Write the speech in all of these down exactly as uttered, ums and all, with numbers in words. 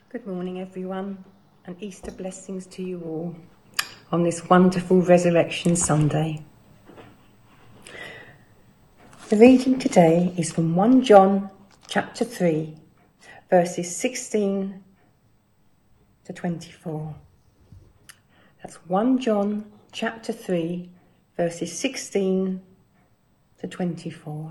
Good morning, everyone, and Easter blessings to you all on this wonderful Resurrection Sunday. The reading today is from First John chapter three, verses sixteen to twenty-four. That's First John chapter three, verses sixteen to twenty-four.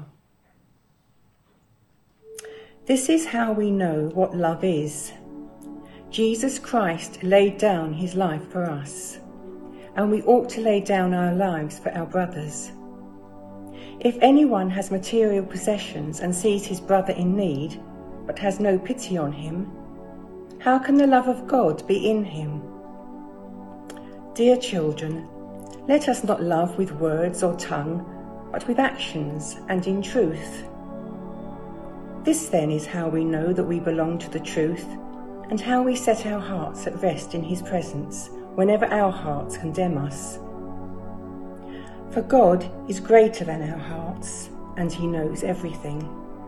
This is how we know what love is. Jesus Christ laid down his life for us, and we ought to lay down our lives for our brothers. If anyone has material possessions and sees his brother in need, but has no pity on him, how can the love of God be in him? Dear children, let us not love with words or tongue, but with actions and in truth. This then is how we know that we belong to the truth, and how we set our hearts at rest in his presence whenever our hearts condemn us. For God is greater than our hearts, and he knows everything.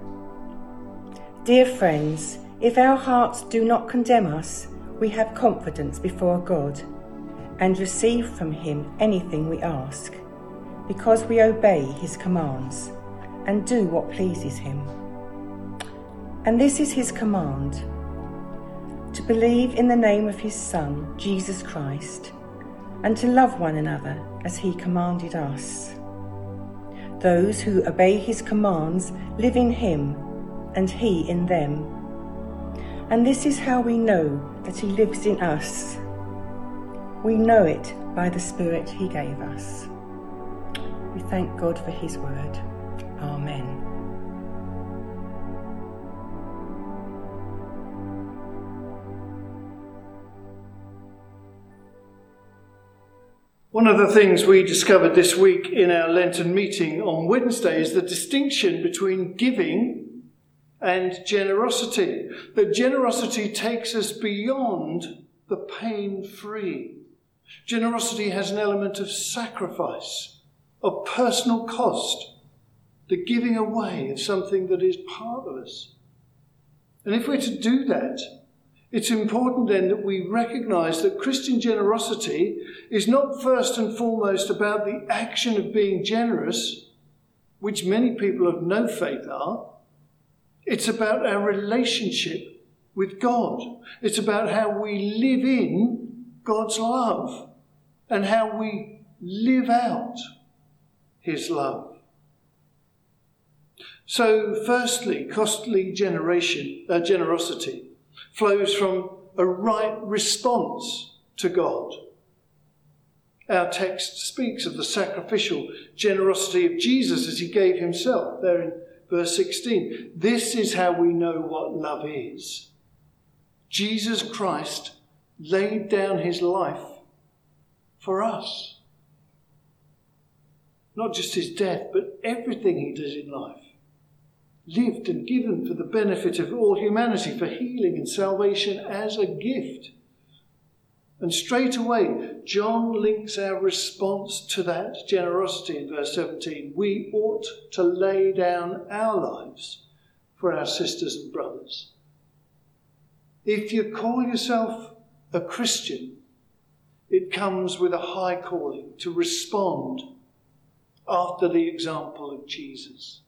Dear friends, if our hearts do not condemn us, we have confidence before God, and receive from him anything we ask, because we obey his commands, and do what pleases him. And this is his command: to believe in the name of his Son, Jesus Christ, and to love one another as he commanded us. Those who obey his commands live in him, and he in them. And this is how we know that he lives in us. We know it by the Spirit he gave us. We thank God for his word. Amen. One of the things we discovered this week in our Lenten meeting on Wednesday is the distinction between giving and generosity. That generosity takes us beyond the pain-free. Generosity has an element of sacrifice, of personal cost, the giving away of something that is part of us. And if we're to do that, it's important then that we recognise that Christian generosity is not first and foremost about the action of being generous, which many people of no faith are. It's about our relationship with God. It's about how we live in God's love and how we live out his love. So firstly, costly generation, uh, generosity flows from a right response to God. Our text speaks of the sacrificial generosity of Jesus as he gave himself, there in verse sixteen. This is how we know what love is. Jesus Christ laid down his life for us. Not just his death, but everything he did in life. Lived and given for the benefit of all humanity, for healing and salvation as a gift. And straight away, John links our response to that generosity in verse seventeen. We ought to lay down our lives for our sisters and brothers. If you call yourself a Christian, it comes with a high calling to respond after the example of Jesus.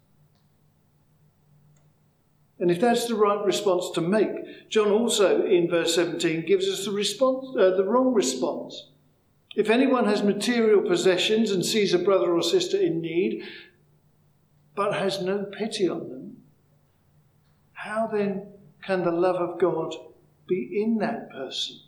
And if that's the right response to make, John also in verse seventeen gives us the response, uh, the wrong response. If anyone has material possessions and sees a brother or sister in need, but has no pity on them, how then can the love of God be in that person?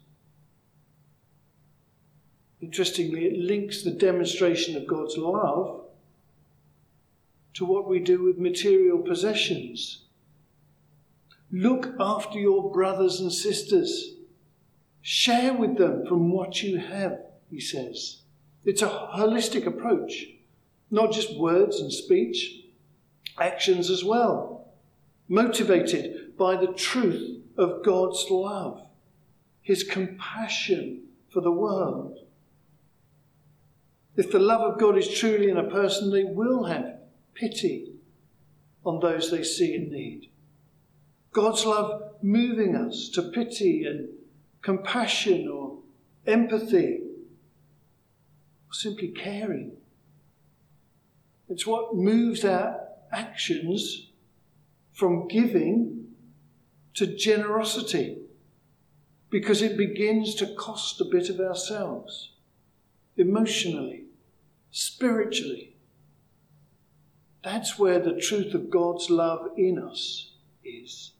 Interestingly, it links the demonstration of God's love to what we do with material possessions. Look after your brothers and sisters. Share with them from what you have, he says. It's a holistic approach, not just words and speech, actions as well, motivated by the truth of God's love, his compassion for the world. If the love of God is truly in a person, they will have pity on those they see in need. God's love moving us to pity and compassion or empathy or simply caring. It's what moves our actions from giving to generosity, because it begins to cost a bit of ourselves, emotionally, spiritually. That's where the truth of God's love in us is.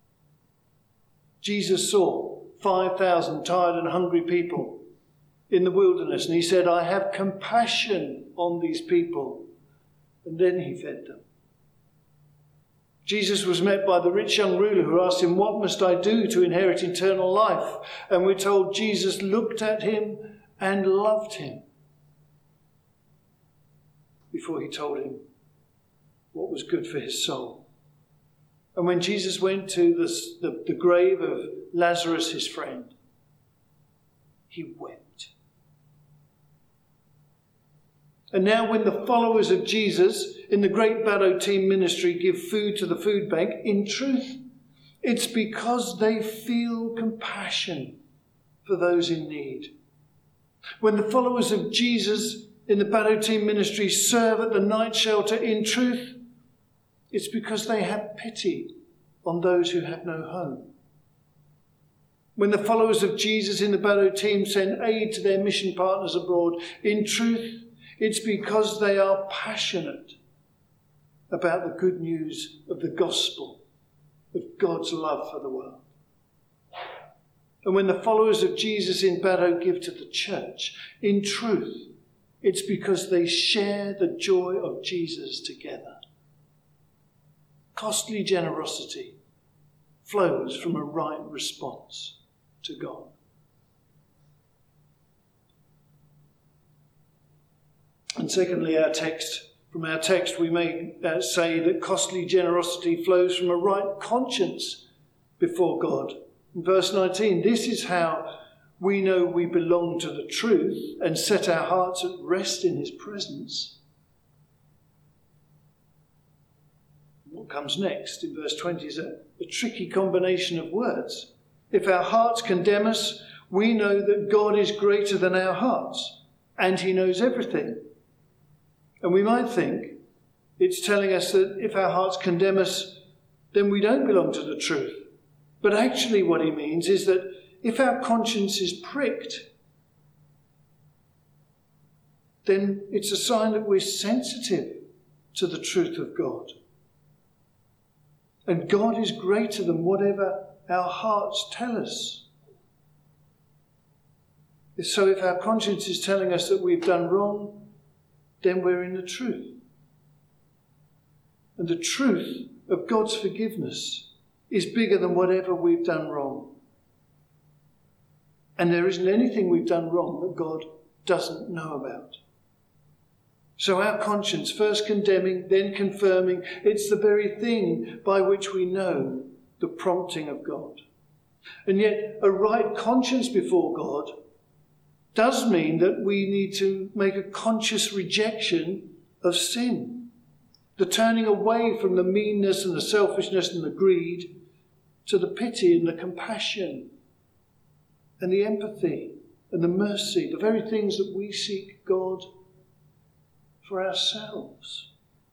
Jesus saw five thousand tired and hungry people in the wilderness, and he said, I have compassion on these people. And then he fed them. Jesus was met by the rich young ruler who asked him, what must I do to inherit eternal life? And we're told Jesus looked at him and loved him before he told him what was good for his soul. And when Jesus went to the, the, the grave of Lazarus, his friend, he wept. And now when the followers of Jesus in the Great Barrow Team ministry give food to the food bank, in truth, it's because they feel compassion for those in need. When the followers of Jesus in the Barrow Team ministry serve at the night shelter, in truth, it's because they have pity on those who have no home. When the followers of Jesus in the Barrow Team send aid to their mission partners abroad, in truth, it's because they are passionate about the good news of the gospel, of God's love for the world. And when the followers of Jesus in Barrow give to the church, in truth, it's because they share the joy of Jesus together. Costly generosity flows from a right response to God. And secondly, our text, from our text, we may uh, say that costly generosity flows from a right conscience before God. In verse nineteen, this is how we know we belong to the truth and set our hearts at rest in his presence. What comes next in verse twenty is a, a tricky combination of words. If our hearts condemn us, we know that God is greater than our hearts and he knows everything. And we might think it's telling us that if our hearts condemn us, then we don't belong to the truth. But actually what he means is that if our conscience is pricked, then it's a sign that we're sensitive to the truth of God. And God is greater than whatever our hearts tell us. So if our conscience is telling us that we've done wrong, then we're in the truth. And the truth of God's forgiveness is bigger than whatever we've done wrong. And there isn't anything we've done wrong that God doesn't know about. So our conscience, first condemning, then confirming, it's the very thing by which we know the prompting of God. And yet a right conscience before God does mean that we need to make a conscious rejection of sin. The turning away from the meanness and the selfishness and the greed to the pity and the compassion and the empathy and the mercy, the very things that we seek God for ourselves.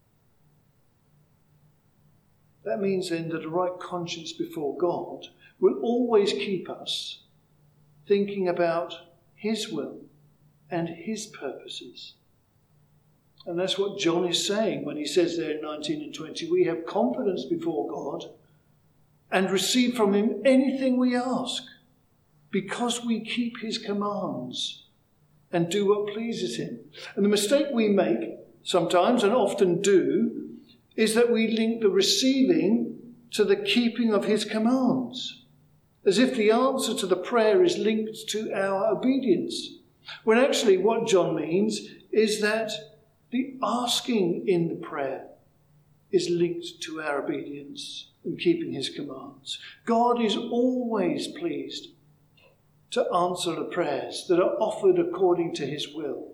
That means then that a right conscience before God will always keep us thinking about his will and his purposes. And that's what John is saying when he says there in nineteen and twenty, we have confidence before God and receive from him anything we ask because we keep his commands and do what pleases him. And the mistake we make sometimes, and often do, is that we link the receiving to the keeping of his commands, as if the answer to the prayer is linked to our obedience. When actually what John means is that the asking in the prayer is linked to our obedience and keeping his commands. God is always pleased to answer the prayers that are offered according to his will.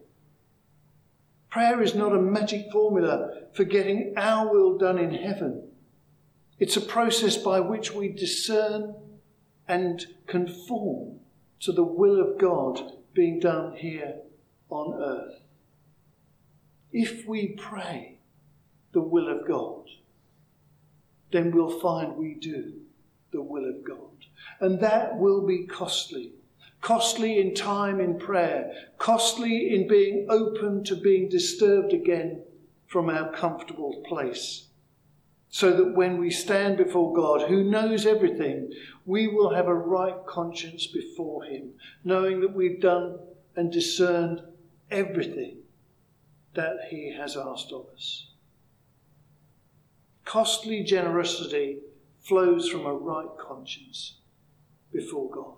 Prayer is not a magic formula for getting our will done in heaven. It's a process by which we discern and conform to the will of God being done here on earth. If we pray the will of God, then we'll find we do the will of God. And that will be costly. Costly in time in prayer. Costly in being open to being disturbed again from our comfortable place. So that when we stand before God, who knows everything, we will have a right conscience before him, knowing that we've done and discerned everything that he has asked of us. Costly generosity flows from a right conscience before God.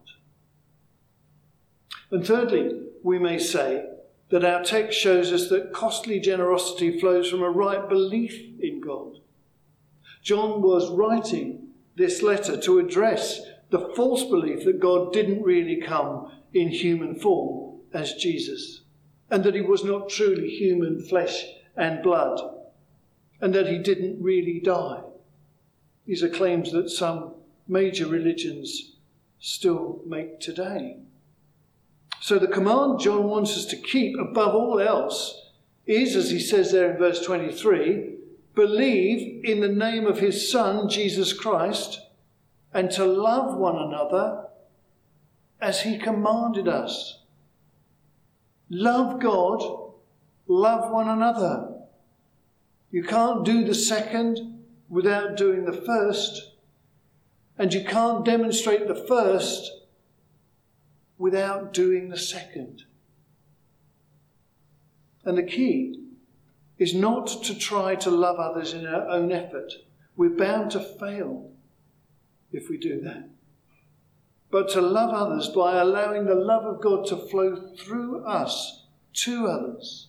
And thirdly, we may say that our text shows us that costly generosity flows from a right belief in God. John was writing this letter to address the false belief that God didn't really come in human form as Jesus, and that he was not truly human flesh and blood, and that he didn't really die. These are claims that some major religions still make today. So the command John wants us to keep above all else is, as he says there in verse twenty-three, believe in the name of his Son, Jesus Christ, and to love one another as he commanded us. Love God, love one another. You can't do the second without doing the first, and you can't demonstrate the first without doing the second. And the key is not to try to love others in our own effort. We're bound to fail if we do that. But to love others by allowing the love of God to flow through us to others.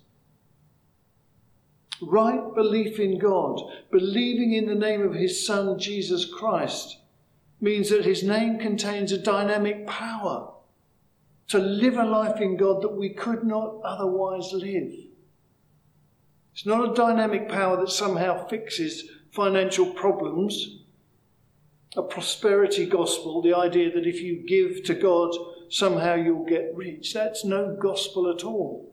Right belief in God, believing in the name of his Son, Jesus Christ, means that his name contains a dynamic power to live a life in God that we could not otherwise live. It's not a dynamic power that somehow fixes financial problems, a prosperity gospel, the idea that if you give to God, somehow you'll get rich. That's no gospel at all.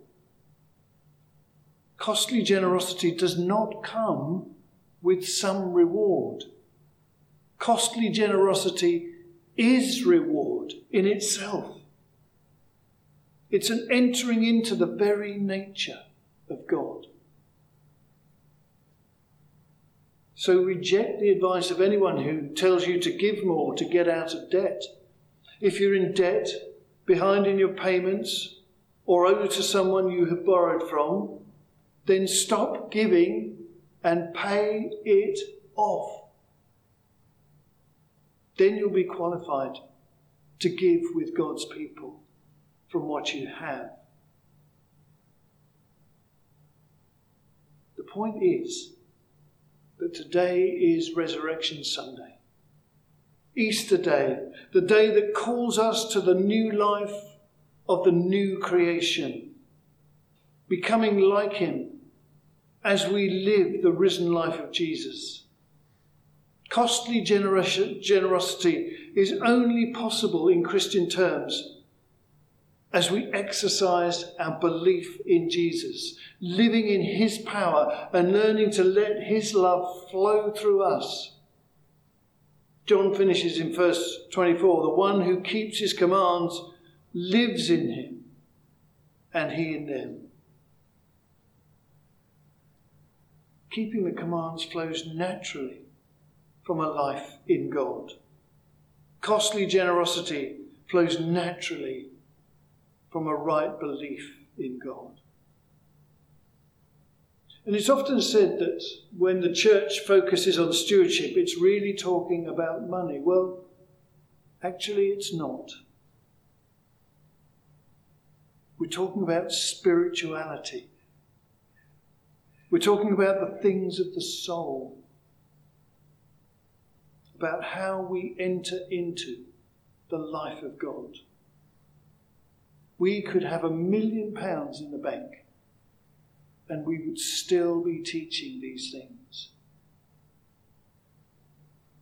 Costly generosity does not come with some reward. Costly generosity is reward in itself. It's an entering into the very nature of God. So reject the advice of anyone who tells you to give more to get out of debt. If you're in debt, behind in your payments, or owe to someone you have borrowed from, then stop giving and pay it off. Then you'll be qualified to give with God's people from what you have. The point is that today is Resurrection Sunday. Easter Day, the day that calls us to the new life of the new creation, becoming like him as we live the risen life of Jesus. Costly generosity is only possible in Christian terms as we exercise our belief in Jesus, living in his power and learning to let his love flow through us. John finishes in verse twenty-four, the one who keeps his commands lives in him and he in them. Keeping the commands flows naturally from a life in God. Costly generosity flows naturally from a right belief in God. And it's often said that when the church focuses on stewardship, it's really talking about money. Well, actually it's not. We're talking about spirituality. We're talking about the things of the soul. About how we enter into the life of God. We could have a million pounds in the bank and we would still be teaching these things.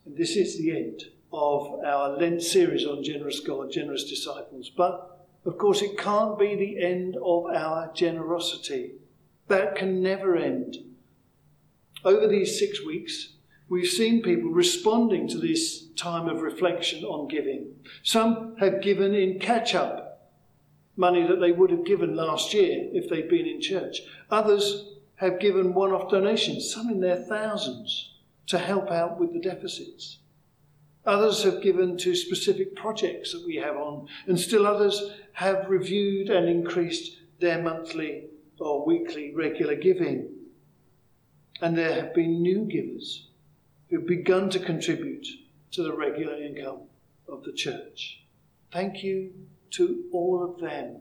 And this is the end of our Lent series on Generous God, Generous Disciples. But, of course, it can't be the end of our generosity. That can never end. Over these six weeks, we've seen people responding to this time of reflection on giving. Some have given in catch-up, money that they would have given last year if they'd been in church. Others have given one-off donations, some in their thousands, to help out with the deficits. Others have given to specific projects that we have on, and still others have reviewed and increased their monthly or weekly regular giving. And there have been new givers who've begun to contribute to the regular income of the church. Thank you to all of them.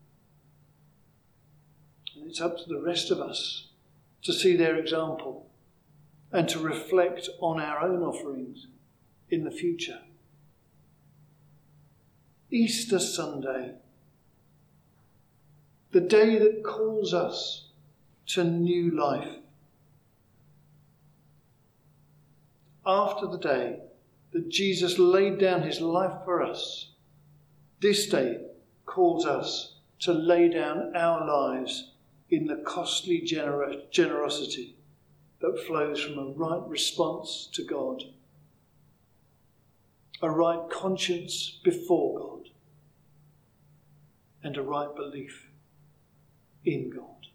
And it's up to the rest of us to see their example and to reflect on our own offerings in the future. Easter Sunday, the day that calls us to new life. After the day that Jesus laid down his life for us, this day calls us to lay down our lives in the costly gener- generosity that flows from a right response to God, a right conscience before God, and a right belief in God.